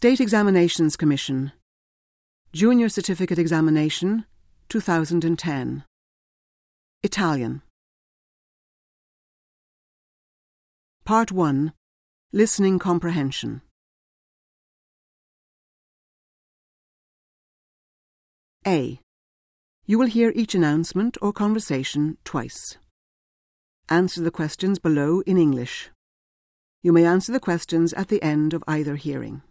State Examinations Commission. Junior Certificate Examination, 2010. Italian. Part 1. Listening Comprehension. A. You will hear each announcement or conversation twice. Answer the questions below in English. You may answer the questions at the end of either hearing.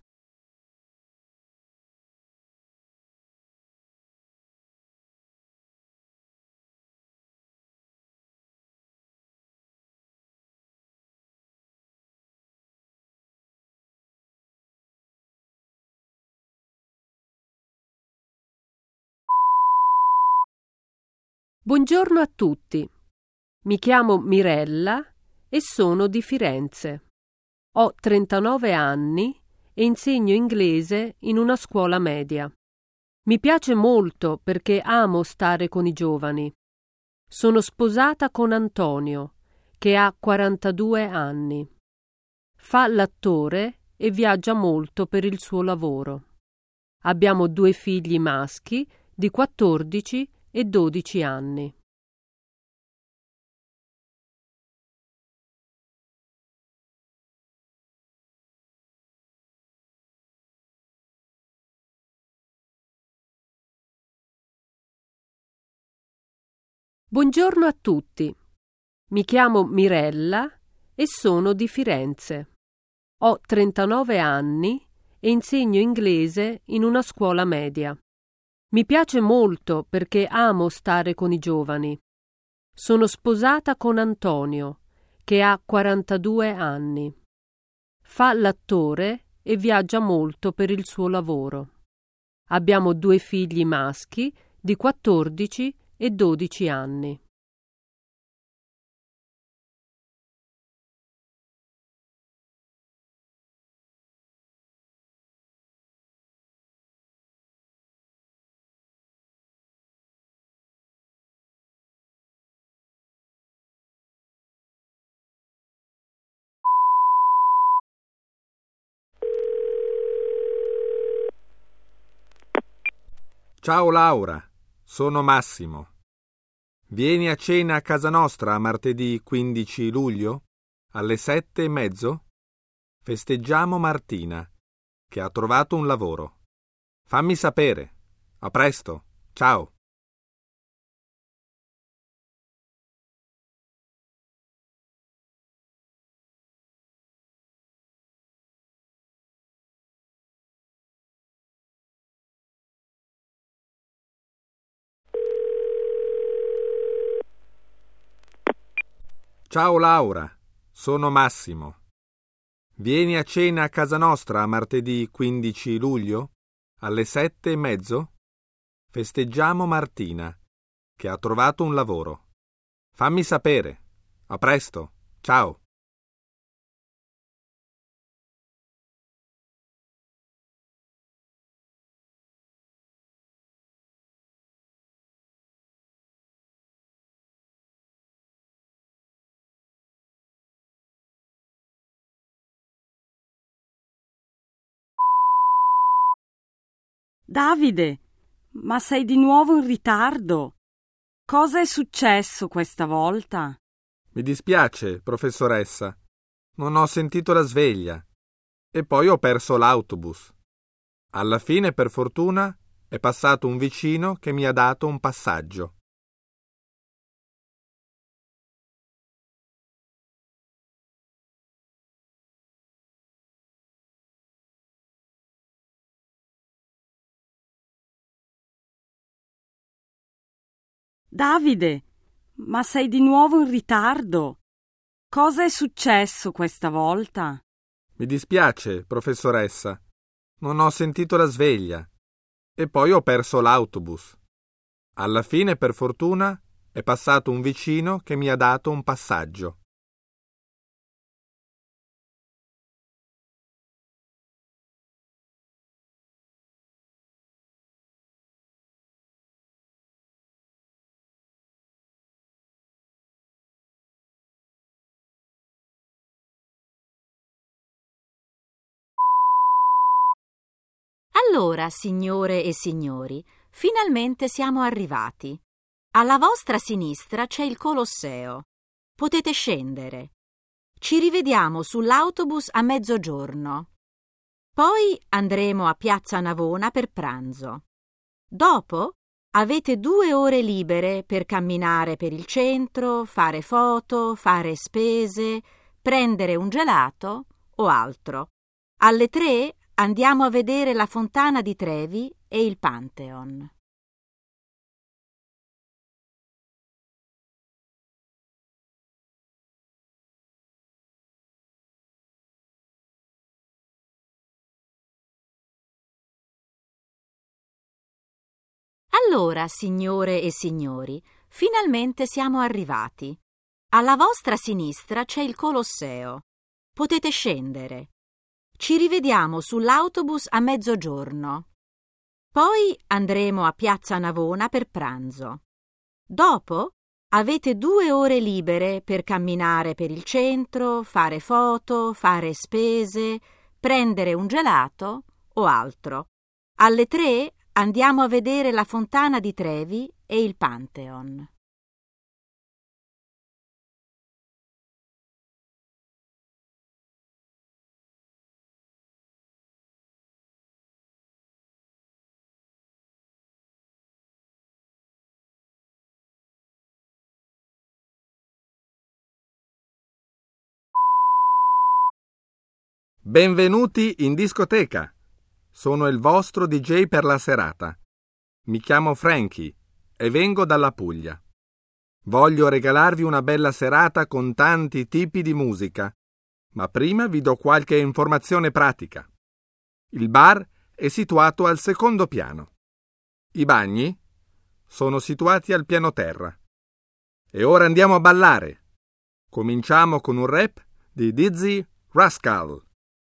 Buongiorno a tutti. Mi chiamo Mirella e sono di Firenze. Ho 39 anni e insegno inglese in una scuola media. Mi piace molto perché amo stare con i giovani. Sono sposata con Antonio, che ha 42 anni. Fa l'attore e viaggia molto per il suo lavoro. Abbiamo 2 figli maschi di 14 e 12 anni. Buongiorno a tutti. Mi chiamo Mirella e sono di Firenze. Ho 39 anni e insegno inglese in una scuola media. Mi piace molto perché amo stare con i giovani. Sono sposata con Antonio, che ha 42 anni. Fa l'attore e viaggia molto per il suo lavoro. Abbiamo 2 figli maschi di 14 e 12 anni. Ciao Laura, sono Massimo. Vieni a cena a casa nostra martedì 15 luglio alle 7:30? Festeggiamo Martina, che ha trovato un lavoro. Fammi sapere. A presto. Ciao. Ciao Laura, sono Massimo. Vieni a cena a casa nostra martedì 15 luglio alle 7:30? Festeggiamo Martina, che ha trovato un lavoro. Fammi sapere. A presto. Ciao. Davide, ma sei di nuovo in ritardo? Cosa è successo questa volta? Mi dispiace, professoressa. Non ho sentito la sveglia. E poi ho perso l'autobus. Alla fine, per fortuna, è passato un vicino che mi ha dato un passaggio. Davide, ma sei di nuovo in ritardo? Cosa è successo questa volta? Mi dispiace, professoressa. Non ho sentito la sveglia. E poi ho perso l'autobus. Alla fine, per fortuna, è passato un vicino che mi ha dato un passaggio. Allora, signore e signori, finalmente siamo arrivati. Alla vostra sinistra c'è il Colosseo. Potete scendere. Ci rivediamo sull'autobus a mezzogiorno. Poi andremo a Piazza Navona per pranzo. Dopo avete 2 ore libere per camminare per il centro, fare foto, fare spese, prendere un gelato o altro. Alle 3 andiamo a vedere la Fontana di Trevi e il Pantheon. Allora, signore e signori, finalmente siamo arrivati. Alla vostra sinistra c'è il Colosseo. Potete scendere. Ci rivediamo sull'autobus a mezzogiorno. Poi andremo a Piazza Navona per pranzo. Dopo avete 2 ore libere per camminare per il centro, fare foto, fare spese, prendere un gelato o altro. Alle 3 andiamo a vedere la Fontana di Trevi e il Pantheon. Benvenuti in discoteca. Sono il vostro DJ per la serata. Mi chiamo Frankie e vengo dalla Puglia. Voglio regalarvi una bella serata con tanti tipi di musica, ma prima vi do qualche informazione pratica. Il bar è situato al secondo piano. I bagni sono situati al piano terra. E ora andiamo a ballare. Cominciamo con un rap di Dizzy Rascal.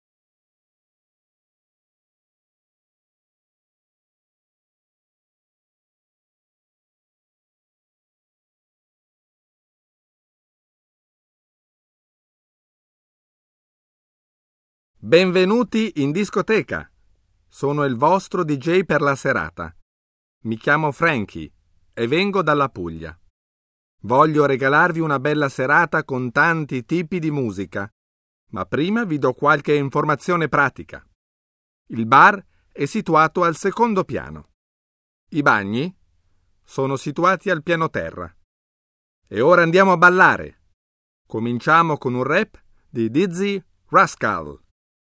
Benvenuti in discoteca. Sono il vostro DJ per la serata. Mi chiamo Frankie e vengo dalla Puglia. Voglio regalarvi una bella serata con tanti tipi di musica, ma prima vi do qualche informazione pratica. Il bar è situato al secondo piano. I bagni sono situati al piano terra. E ora andiamo a ballare. Cominciamo con un rap di Dizzy Rascal.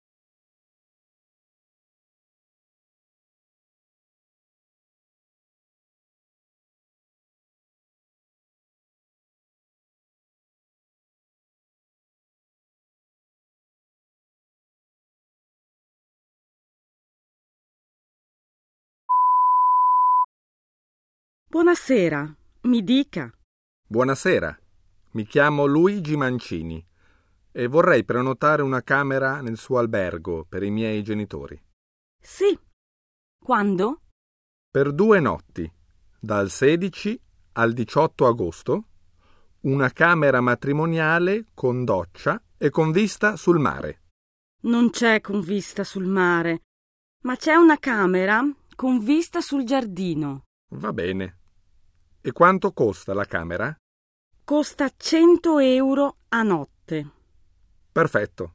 Buonasera, mi dica. Buonasera, mi chiamo Luigi Mancini e vorrei prenotare una camera nel suo albergo per i miei genitori. Sì. Quando? Per 2 notti, dal 16 al 18 agosto, una camera matrimoniale con doccia e con vista sul mare. Non c'è con vista sul mare, ma c'è una camera con vista sul giardino. Va bene. E quanto costa la camera? Costa 100 euro a notte. Perfetto.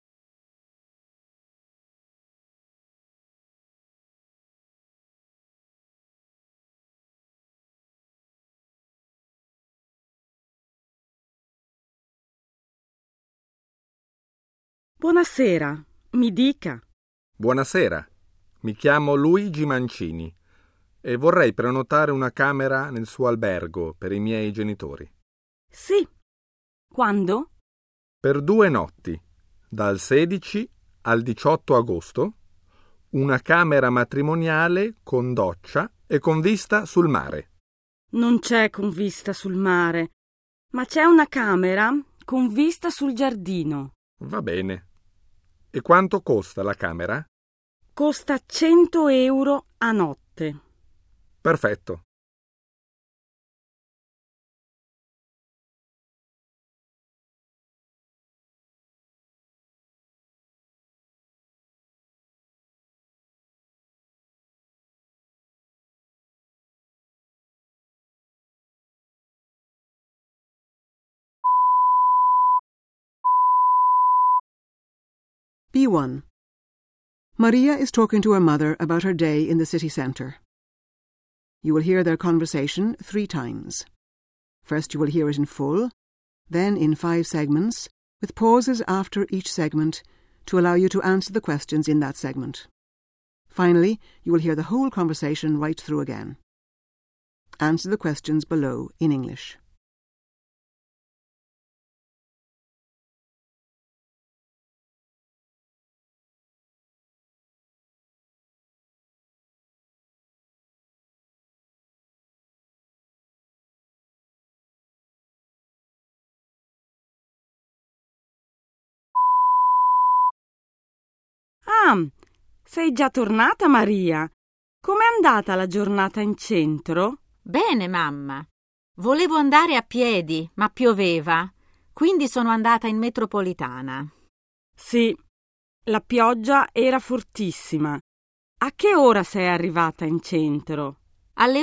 Buonasera, mi dica. Buonasera, mi chiamo Luigi Mancini e vorrei prenotare una camera nel suo albergo per i miei genitori. Sì. Quando? Per 2 notti, dal 16 al 18 agosto, una camera matrimoniale con doccia e con vista sul mare. Non c'è con vista sul mare, ma c'è una camera con vista sul giardino. Va bene. E quanto costa la camera? Costa 100 euro a notte. Perfetto. B1. Maria is talking to her mother about her day in the city centre. You will hear their conversation 3 times. First you will hear it in full, then in 5 segments, with pauses after each segment to allow you to answer the questions in that segment. Finally, you will hear the whole conversation right through again. Answer the questions below in English. Ah, sei già tornata, Maria? Com'è andata la giornata in centro? Bene, mamma. Volevo andare a piedi, ma pioveva, quindi sono andata in metropolitana. Sì, la pioggia era fortissima. A che ora sei arrivata in centro? Alle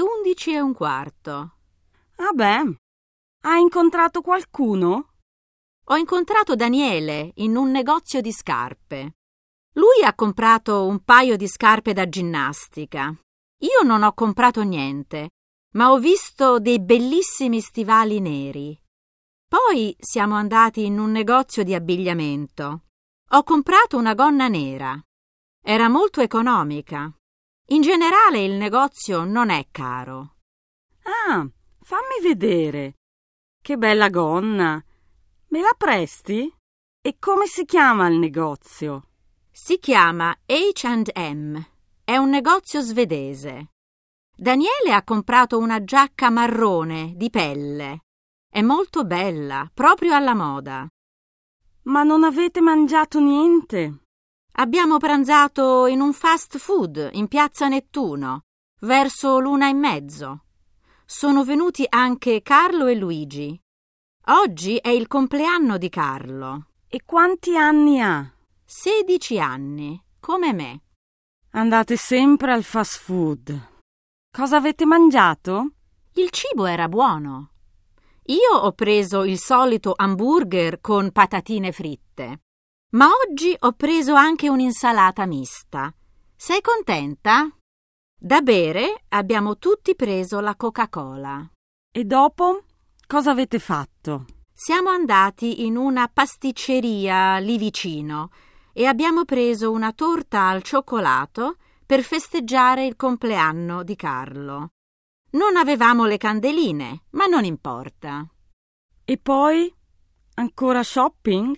11:15. Ah beh, hai incontrato qualcuno? Ho incontrato Daniele in un negozio di scarpe. Lui ha comprato un paio di scarpe da ginnastica. Io non ho comprato niente, ma ho visto dei bellissimi stivali neri. Poi siamo andati in un negozio di abbigliamento. Ho comprato una gonna nera. Era molto economica. In generale il negozio non è caro. Ah, fammi vedere. Che bella gonna. Me la presti? E come si chiama il negozio? Si chiama H&M. È un negozio svedese. Daniele ha comprato una giacca marrone di pelle. È molto bella, proprio alla moda. Ma non avete mangiato niente? Abbiamo pranzato in un fast food in Piazza Nettuno, verso l'1:30. Sono venuti anche Carlo e Luigi. Oggi è il compleanno di Carlo. E quanti anni ha? 16 anni, come me. Andate sempre al fast food. Cosa avete mangiato? Il cibo era buono. Io ho preso il solito hamburger con patatine fritte, ma oggi ho preso anche un'insalata mista. Sei contenta? Da bere abbiamo tutti preso la Coca-Cola. E dopo cosa avete fatto? Siamo andati in una pasticceria lì vicino e abbiamo preso una torta al cioccolato per festeggiare il compleanno di Carlo. Non avevamo le candeline, ma non importa. E poi? Ancora shopping?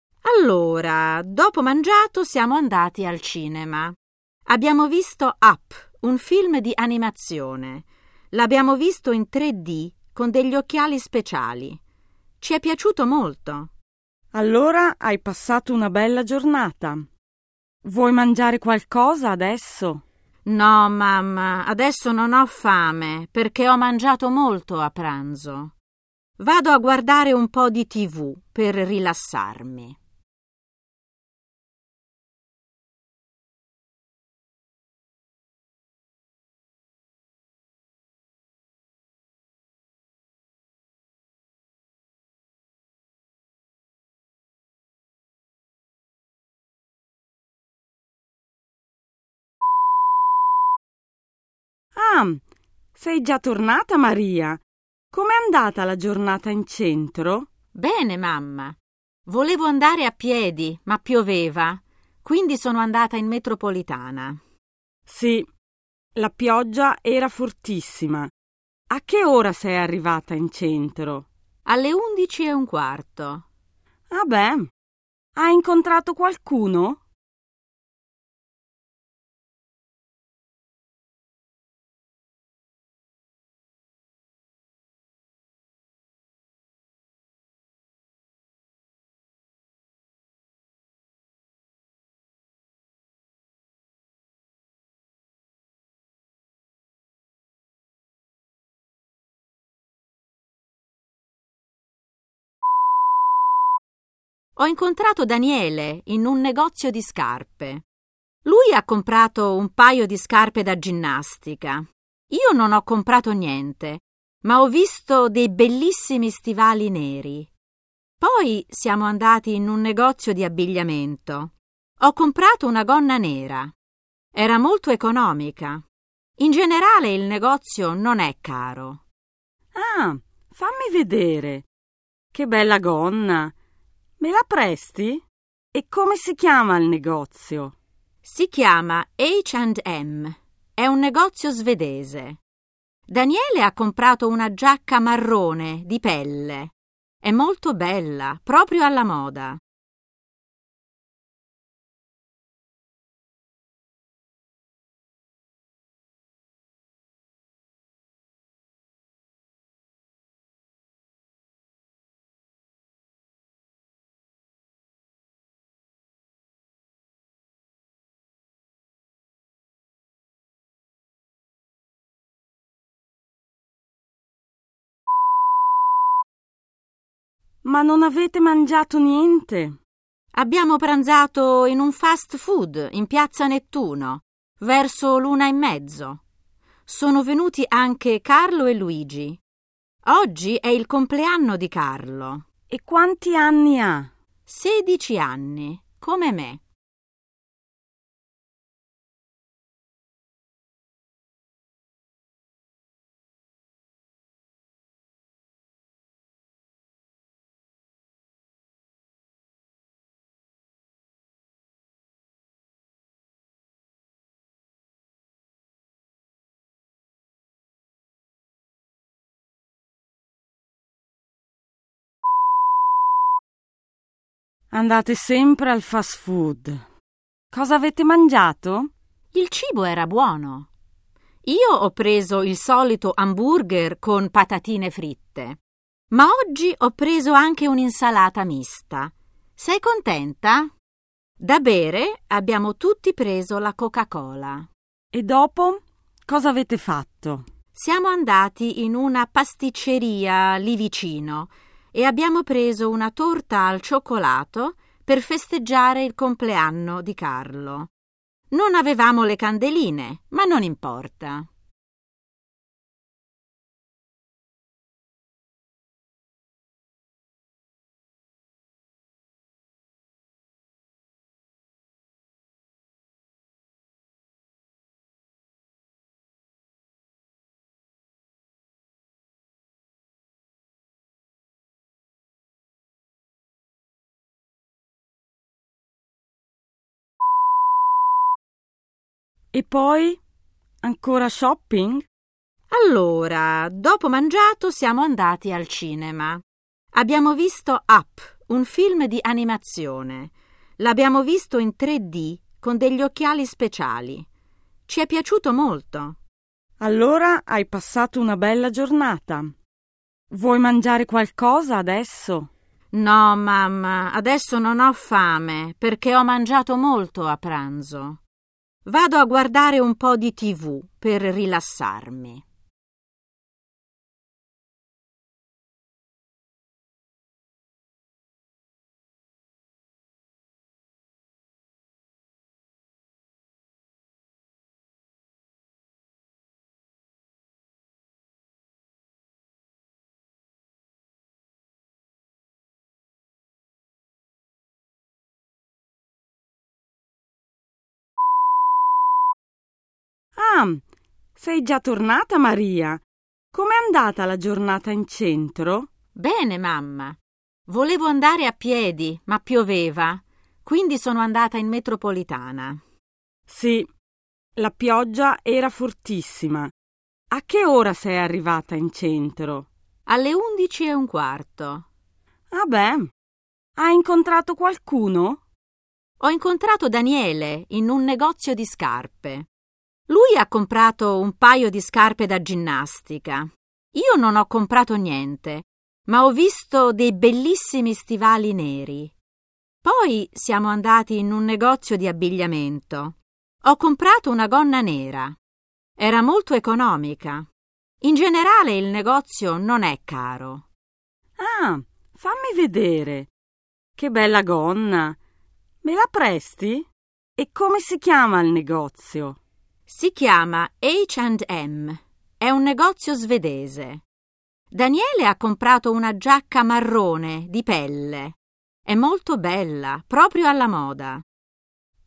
Allora, dopo mangiato siamo andati al cinema. Abbiamo visto Up, un film di animazione. L'abbiamo visto in 3D con degli occhiali speciali. Ci è piaciuto molto. Allora hai passato una bella giornata. Vuoi mangiare qualcosa adesso? No, mamma, adesso non ho fame perché ho mangiato molto a pranzo. Vado a guardare un po' di TV per rilassarmi. Ah, sei già tornata, Maria? Com'è andata la giornata in centro? Bene, mamma. Volevo andare a piedi, ma pioveva, quindi sono andata in metropolitana. Sì, la pioggia era fortissima. A che ora sei arrivata in centro? Alle 11:15. Ah beh, hai incontrato qualcuno? Ho incontrato Daniele in un negozio di scarpe. Lui ha comprato un paio di scarpe da ginnastica. Io non ho comprato niente, ma ho visto dei bellissimi stivali neri. Poi siamo andati in un negozio di abbigliamento. Ho comprato una gonna nera. Era molto economica. In generale il negozio non è caro. Ah, fammi vedere. Che bella gonna. Me la presti? E come si chiama il negozio? Si chiama H&M. È un negozio svedese. Daniele ha comprato una giacca marrone di pelle. È molto bella, proprio alla moda. Ma non avete mangiato niente? Abbiamo pranzato in un fast food in Piazza Nettuno, verso l'1:30. Sono venuti anche Carlo e Luigi. Oggi è il compleanno di Carlo. E quanti anni ha? 16 anni, come me. Andate sempre al fast food. Cosa avete mangiato? Il cibo era buono. Io ho preso il solito hamburger con patatine fritte, ma oggi ho preso anche un'insalata mista. Sei contenta? Da bere abbiamo tutti preso la Coca-Cola. E dopo cosa avete fatto? Siamo andati in una pasticceria lì vicino e abbiamo preso una torta al cioccolato per festeggiare il compleanno di Carlo. Non avevamo le candeline, ma non importa. E poi? Ancora shopping? Allora, dopo mangiato siamo andati al cinema. Abbiamo visto Up, un film di animazione. L'abbiamo visto in 3D con degli occhiali speciali. Ci è piaciuto molto. Allora hai passato una bella giornata. Vuoi mangiare qualcosa adesso? No, mamma, adesso non ho fame perché ho mangiato molto a pranzo. Vado a guardare un po' di TV per rilassarmi. Ah, sei già tornata, Maria? Com'è andata la giornata in centro? Bene, mamma. Volevo andare a piedi, ma pioveva, quindi sono andata in metropolitana. Sì, la pioggia era fortissima. A che ora sei arrivata in centro? Alle 11:15. Ah beh, hai incontrato qualcuno? Ho incontrato Daniele in un negozio di scarpe. Lui ha comprato un paio di scarpe da ginnastica. Io non ho comprato niente, ma ho visto dei bellissimi stivali neri. Poi siamo andati in un negozio di abbigliamento. Ho comprato una gonna nera. Era molto economica. In generale il negozio non è caro. Ah, fammi vedere. Che bella gonna. Me la presti? E come si chiama il negozio? Si chiama H&M. È un negozio svedese. Daniele ha comprato una giacca marrone di pelle. È molto bella, proprio alla moda.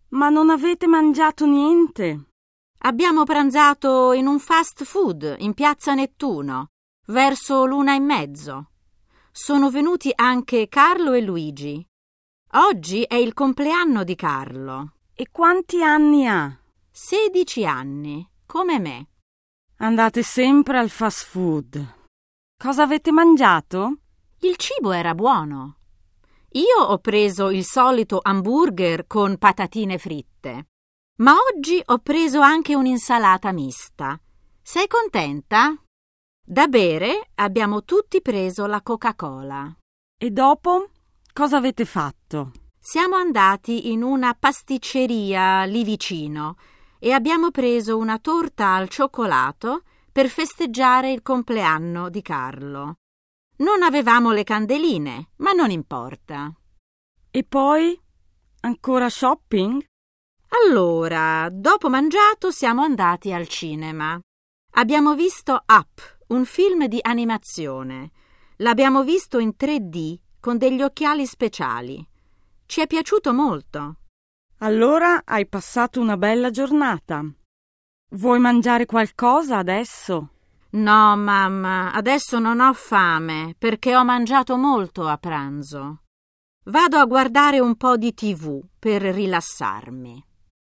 Ma non avete mangiato niente? Abbiamo pranzato in un fast food in piazza Nettuno, verso l'1:30. Sono venuti anche Carlo e Luigi. Oggi è il compleanno di Carlo. E quanti anni ha? 16 anni, come me. Andate sempre al fast food. Cosa avete mangiato? Il cibo era buono. Io ho preso il solito hamburger con patatine fritte, ma oggi ho preso anche un'insalata mista. Sei contenta? Da bere abbiamo tutti preso la Coca-Cola. E dopo cosa avete fatto? Siamo andati in una pasticceria lì vicino e abbiamo preso una torta al cioccolato per festeggiare il compleanno di Carlo. Non avevamo le candeline, ma non importa. E poi? Ancora shopping? Allora, dopo mangiato siamo andati al cinema. Abbiamo visto Up, un film di animazione. L'abbiamo visto in 3D con degli occhiali speciali. Ci è piaciuto molto. Allora hai passato una bella giornata. Vuoi mangiare qualcosa adesso? No, mamma, adesso non ho fame perché ho mangiato molto a pranzo. Vado a guardare un po' di TV per rilassarmi.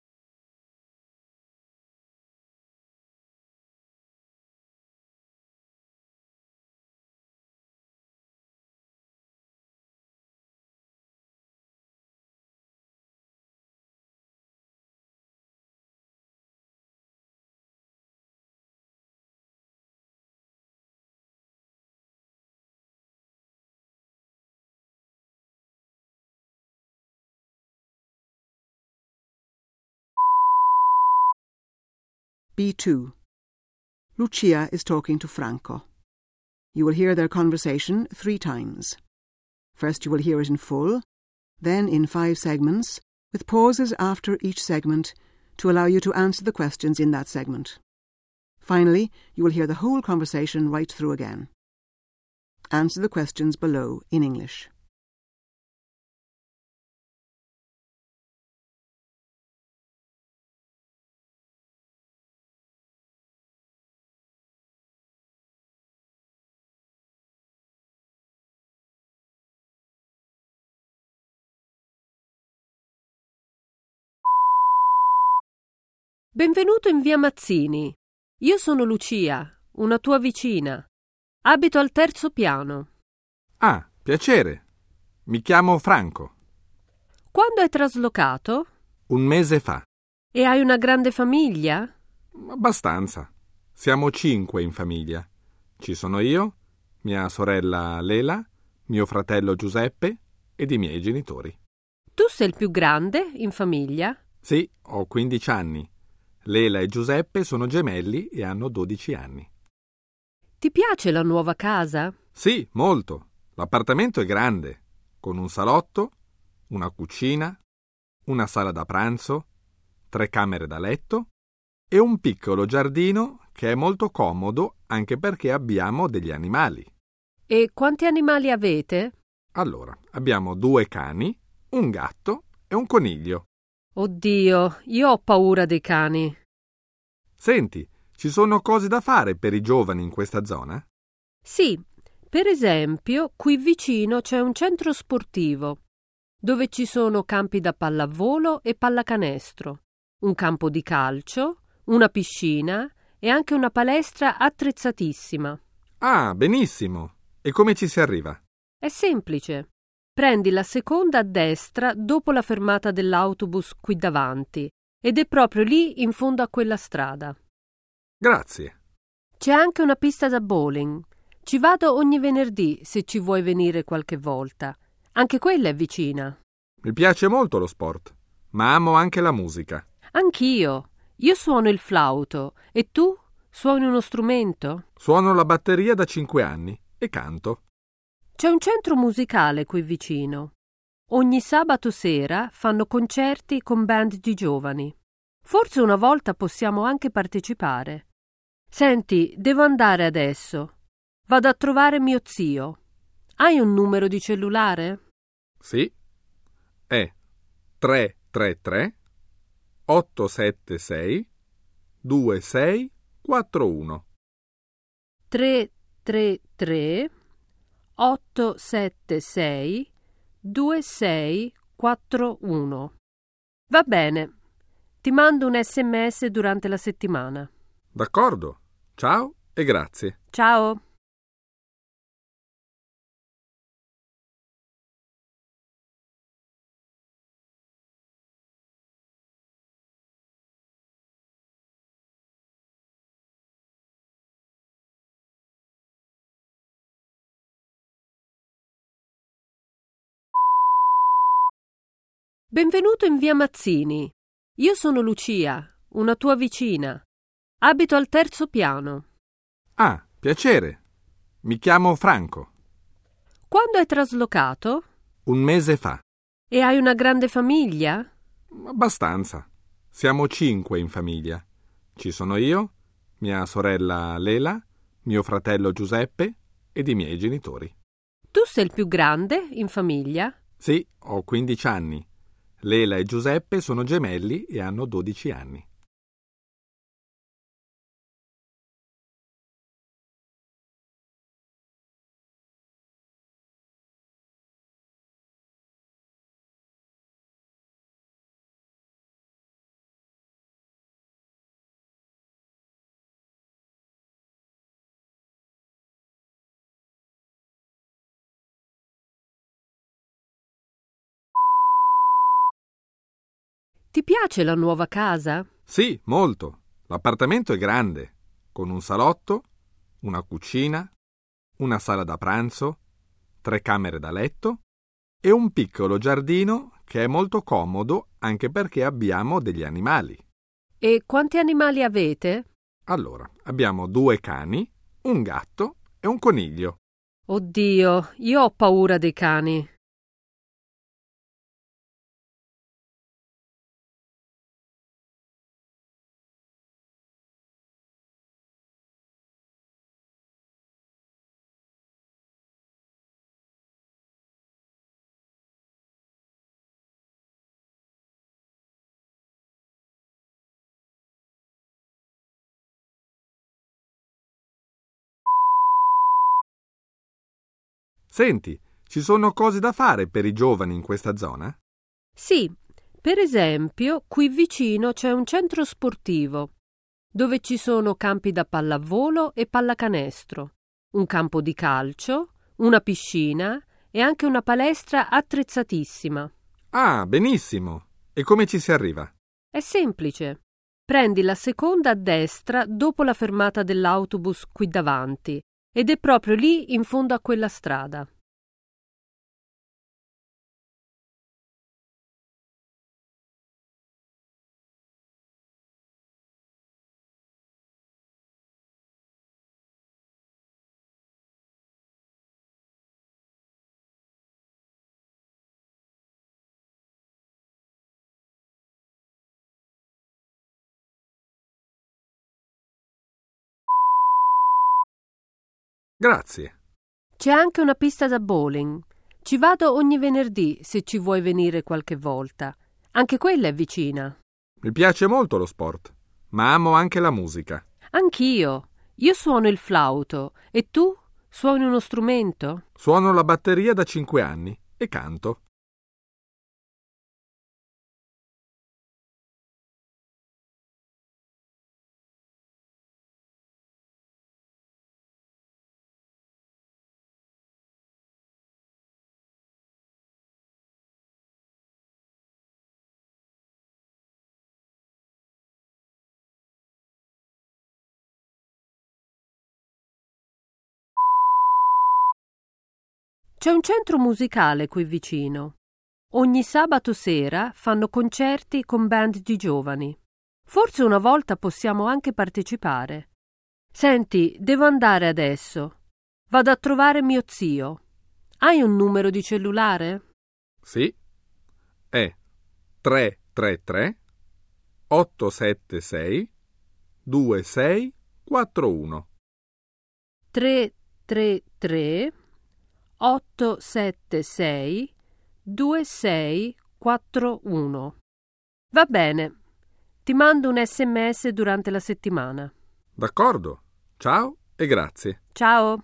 B2. Lucia is talking to Franco. You will hear their conversation 3 times. First you will hear it in full, then in 5 segments, with pauses after each segment to allow you to answer the questions in that segment. Finally, you will hear the whole conversation right through again. Answer the questions below in English. Benvenuto in via Mazzini. Io sono Lucia, una tua vicina. Abito al 3° piano. Ah, piacere. Mi chiamo Franco. Quando hai traslocato? 1 mese fa. E hai una grande famiglia? Abbastanza. Siamo 5 in famiglia. Ci sono io, mia sorella Lela, mio fratello Giuseppe ed i miei genitori. Tu sei il più grande in famiglia? Sì, ho 15 anni. Lela e Giuseppe sono gemelli e hanno 12 anni. Ti piace la nuova casa? Sì, molto. L'appartamento è grande, con un salotto, una cucina, una sala da pranzo, 3 camere da letto e un piccolo giardino che è molto comodo anche perché abbiamo degli animali. E quanti animali avete? Allora, abbiamo 2 cani, un gatto e un coniglio. Oddio, io ho paura dei cani. Senti, ci sono cose da fare per i giovani in questa zona? Sì, per esempio, qui vicino c'è un centro sportivo, dove ci sono campi da pallavolo e pallacanestro, un campo di calcio, una piscina e anche una palestra attrezzatissima. Ah, benissimo. E come ci si arriva? È semplice. Prendi la seconda a destra dopo la fermata dell'autobus qui davanti ed è proprio lì in fondo a quella strada. Grazie. C'è anche una pista da bowling. Ci vado ogni venerdì se ci vuoi venire qualche volta. Anche quella è vicina. Mi piace molto lo sport, ma amo anche la musica. Anch'io. Io suono il flauto. E tu? Suoni uno strumento? Suono la batteria da 5 anni e canto. C'è un centro musicale qui vicino. Ogni sabato sera fanno concerti con band di giovani. Forse una volta possiamo anche partecipare. Senti, devo andare adesso. Vado a trovare mio zio. Hai un numero di cellulare? Sì. È 333 876 2641. 333 876 2641. Va bene. Ti mando un SMS durante la settimana. D'accordo. Ciao e grazie. Ciao. Benvenuto in via Mazzini. Io sono Lucia, una tua vicina. Abito al 3° piano. Ah, piacere. Mi chiamo Franco. Quando hai traslocato? 1 mese fa. E hai una grande famiglia? Abbastanza. Siamo 5 in famiglia. Ci sono io, mia sorella Lela, mio fratello Giuseppe ed i miei genitori. Tu sei il più grande in famiglia? Sì, ho 15 anni. Lela e Giuseppe sono gemelli e hanno 12 anni. Ti piace la nuova casa? Sì, molto. L'appartamento è grande, con un salotto, una cucina, una sala da pranzo, 3 camere da letto e un piccolo giardino che è molto comodo anche perché abbiamo degli animali. E quanti animali avete? Allora, abbiamo 2 cani, un gatto e un coniglio. Oddio, io ho paura dei cani. Senti, ci sono cose da fare per i giovani in questa zona? Sì, per esempio, qui vicino c'è un centro sportivo dove ci sono campi da pallavolo e pallacanestro, un campo di calcio, una piscina e anche una palestra attrezzatissima. Ah, benissimo. E come ci si arriva? È semplice. Prendi la seconda a destra dopo la fermata dell'autobus qui davanti ed è proprio lì in fondo a quella strada. Grazie. C'è anche una pista da bowling. Ci vado ogni venerdì se ci vuoi venire qualche volta. Anche quella è vicina. Mi piace molto lo sport, ma amo anche la musica. Anch'io. Io suono il flauto. E tu? Suoni uno strumento? Suono la batteria da 5 anni e canto. C'è un centro musicale qui vicino. Ogni sabato sera fanno concerti con band di giovani. Forse una volta possiamo anche partecipare. Senti, devo andare adesso. Vado a trovare mio zio. Hai un numero di cellulare? Sì. È 333 876 2641. 333 876 2641. Va bene. Ti mando un SMS durante la settimana. D'accordo. Ciao e grazie. Ciao.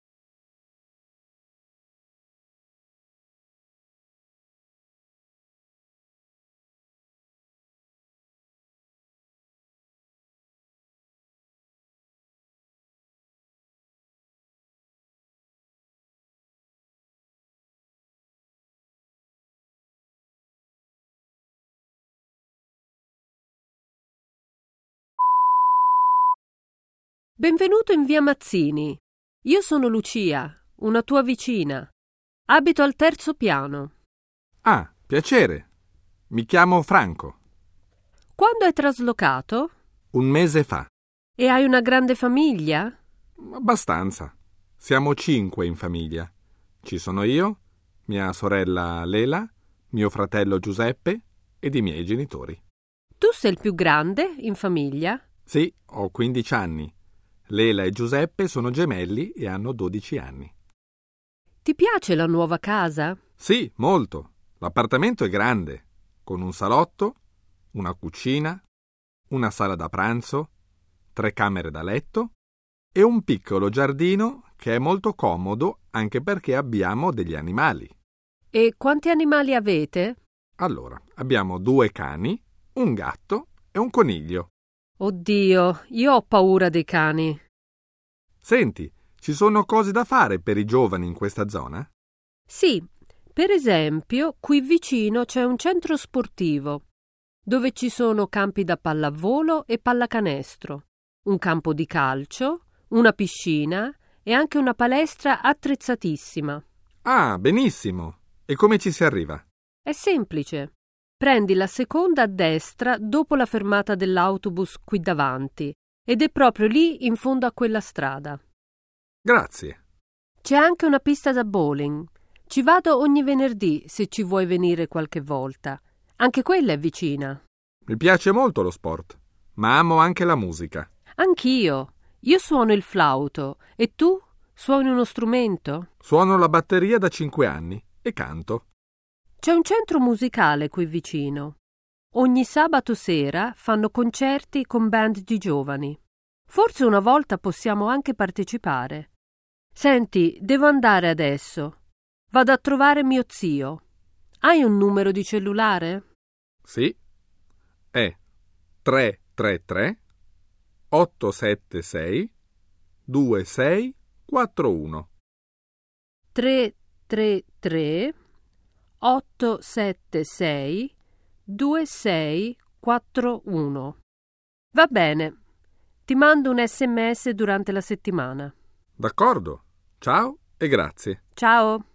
Benvenuto in via Mazzini. Io sono Lucia, una tua vicina. Abito al 3° piano. Ah, piacere. Mi chiamo Franco. Quando hai traslocato? 1 mese fa. E hai una grande famiglia? Abbastanza. Siamo 5 in famiglia. Ci sono io, mia sorella Lela, mio fratello Giuseppe ed i miei genitori. Tu sei il più grande in famiglia? Sì, ho 15 anni. Lela e Giuseppe sono gemelli e hanno 12 anni. Ti piace la nuova casa? Sì, molto. L'appartamento è grande, con un salotto, una cucina, una sala da pranzo, 3 camere da letto e un piccolo giardino che è molto comodo anche perché abbiamo degli animali. E quanti animali avete? Allora, abbiamo 2 cani, un gatto e un coniglio. Oddio, io ho paura dei cani. Senti, ci sono cose da fare per i giovani in questa zona? Sì, per esempio, qui vicino c'è un centro sportivo dove ci sono campi da pallavolo e pallacanestro, un campo di calcio, una piscina e anche una palestra attrezzatissima. Ah, benissimo. E come ci si arriva? È semplice. Prendi la seconda a destra dopo la fermata dell'autobus qui davanti ed è proprio lì in fondo a quella strada. Grazie. C'è anche una pista da bowling. Ci vado ogni venerdì se ci vuoi venire qualche volta. Anche quella è vicina. Mi piace molto lo sport, ma amo anche la musica. Anch'io. Io suono il flauto. E tu? Suoni uno strumento? Suono la batteria da 5 anni e canto. C'è un centro musicale qui vicino. Ogni sabato sera fanno concerti con band di giovani. Forse una volta possiamo anche partecipare. Senti, devo andare adesso. Vado a trovare mio zio. Hai un numero di cellulare? Sì. È 333 876 2641. 333 876 2641. Va bene. Ti mando un SMS durante la settimana. D'accordo. Ciao e grazie. Ciao.